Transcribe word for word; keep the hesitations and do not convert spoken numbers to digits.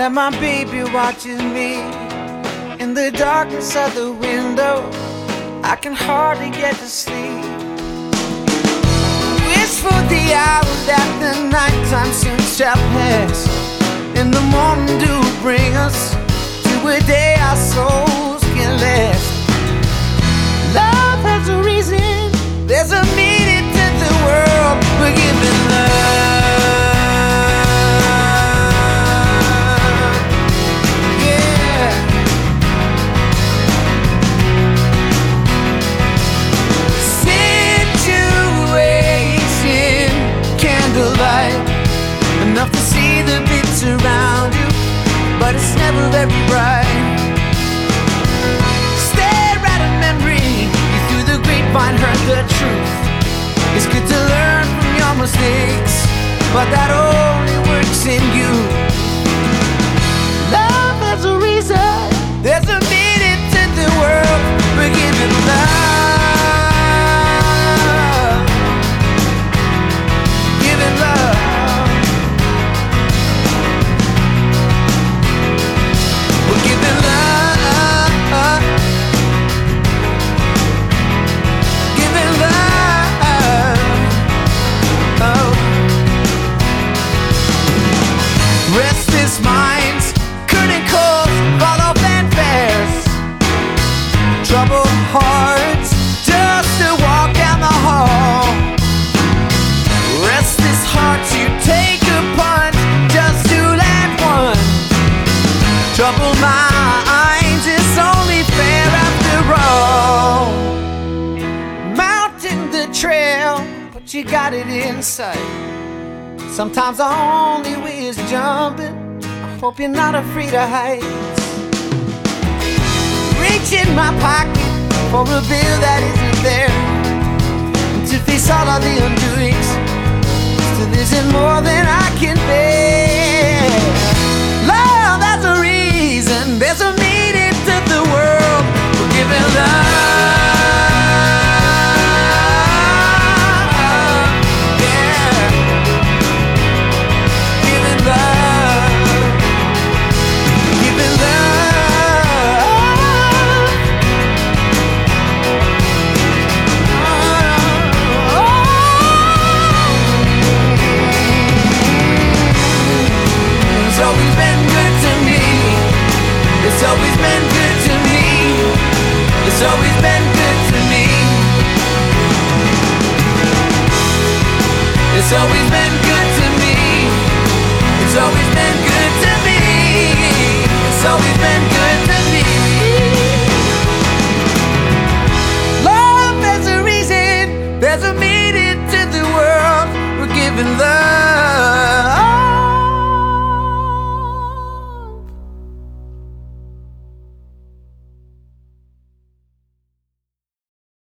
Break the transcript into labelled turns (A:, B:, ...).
A: that my baby watches me in the darkness of the window. I can hardly get to sleep. Wish for the hour that the nighttime soon shall pass, and the morning dew will bring us to a day our souls can last. Love has a reason, there's a meaning to the world. We're giving love. Enough to see the bits around you, but it's never very bright. Stare at a memory, you through the grapevine heard the truth. It's good to learn from your mistakes, but that only works in you. Love has a reason, there's a meaning to the world. We're giving love, giving love. Restless minds, curtain calls, follow fanfares. Troubled hearts, just to walk down the hall. Restless hearts, you take a punch, just to land one. Troubled minds, it's only fair after all. Mountain the trail, but you got it in sight. Sometimes the only way is jumping. I hope you're not afraid of heights. Reach in my pocket for a bill that isn't there, and to face all of the undoings. Still isn't more than I can bear. Love has a reason, there's a meaning to the world. We're giving love. It's always been good to me. It's always been good to me. It's always been good to me. It's always been good to me. It's always been good.